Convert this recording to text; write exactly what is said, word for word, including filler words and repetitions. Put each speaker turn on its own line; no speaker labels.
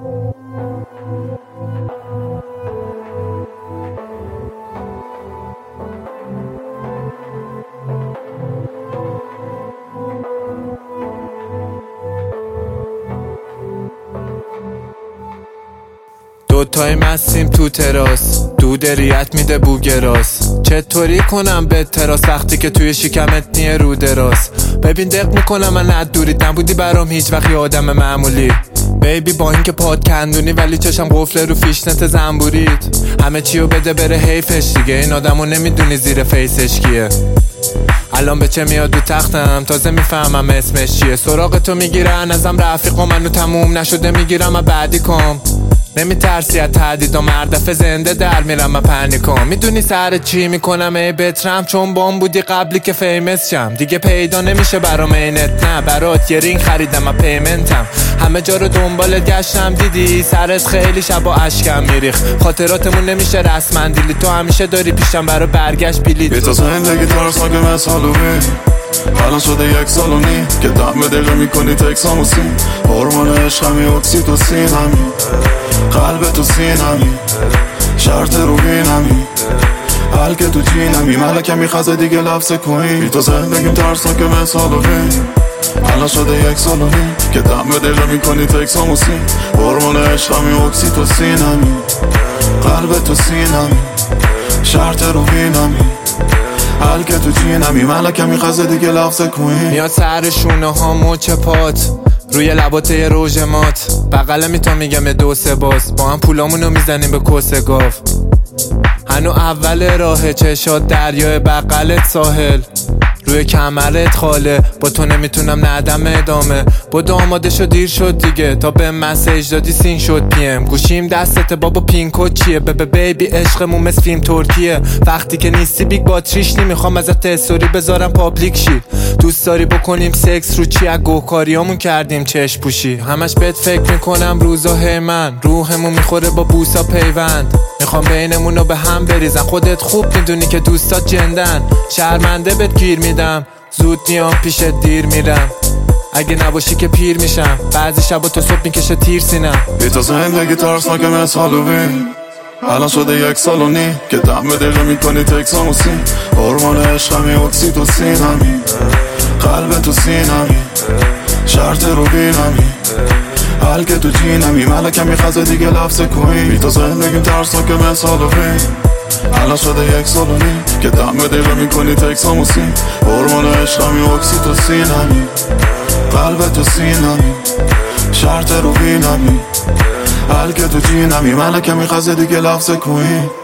دوتای مستیم تو تراس، دود ریت میده بوگراس. چطوری کنم به تراس وقتی که توی شکمت نیه رو دراز. ببین دق میکنم من از دوریت نبودی برام هیچ وقت آدم معمولی. بیبی با اینکه پاد کندونی ولی چشم قفله رو فیشنت زنبوریت. همه چیو بده بره حیفش دیگه، این آدمو نمیدونی زیر فیسش کیه. الان به چه میاد رو تختم تازه میفهمم اسمش چیه. سراغ تو میگیرن ازم رفیقا، منو تموم نشده میگیرم و بعدی کم. نمی ترسی از تهدید و مردفه زنده در میرم من پنیکم. میدونی سر چی میکنم ای بترم؟ چون بام بودی قبلی که فیمس شم. دیگه پیدا نمیشه برام اینت، نه برات یه رینگ خریدم و پیمنتم. همه جا رو دنبالت گشتم دیدی سرت خیلی شبا اشکم میریخ. خاطراتمون نمیشه رسما دیلی، تو همیشه داری پیشم برای برگشت بیلیت.
یه تا زندگی ترسناک مثل هالووین، الان شده یک سال و نیم که دم دقیقه میکنی تکساموسین. هورمون عشقمی اکسیتوسین همین، قلب تو سینمی، شرط روبینمی، حل که تو جینمی. ملکه میخوازه دیگه لفظ کنی. بی تو زندگیم ترسناک مثل هالووین، الان شده یک سال و نیم که دم دقیقه میکنی تکساموسین. هورمون عشقمی اکسیتوسینمی، قلب تو سینمی، شرط روبینمی، حل که تو جینمی. ملکه میخوازه دیگه لفظ کنی.
میاد سر شونه ها مچ پات، روی لبات یه روژ مات. بغله می تا میگم یه دو سه باز، با هم پولامونو میزنیم به کسه گاف. هنو اول راه چشات دریای بغلت ساحل، روی کمرت خاله. با تو نمیتونم ندم ادامه، با آماده شد دیر شد دیگه. تا به مسیج دادی سین شد پیم، گوشیم دستته بابا پینکو چیه. ببه بیبی عشقمون مثل فیلم ترکیه. وقتی که نیستی بیگ باتریش نمیخوام ازت استوری بذارم پابلیک شی. دوست داری بکنیم سکس رو چی؟ از گوکاریامون کردیم چشم پوشی. همش بهت فکر میکنم روزا هی من، روحمون میخوره با بوسا پیوند. میخوام بینمونو به هم بریزن، خودت خوب میدونی که دوستات جندن. شرمنده بهت گیر میدم، زود میام پیشت دیر میرم. اگه نباشی که پیر میشم، بعضی شبا تو صبح میکشه تیر سینم.
بی تو زندگی ترسناک مثل هالووین، الان شده یک سال و نیم که دم دقیقه میکنی تکساموسین. هورمون عشقمی اکسیتوسینمی، قلب تو سینمی، شرط روبینمی، حل که تو جینمی. ملکه میخوازه دیگه لفظ کنی. بی تو زندگیم ترسناک مثل هالووین، الان شده یک سال و نیم که دم دقیقه میکنی تکساموسین. هورمون عشقمی اکسیتوسینمی، قلب تو سینمی، شرط روبینمی، حل که تو جینمی. ملکه میخوازه دیگه لفظ کنی.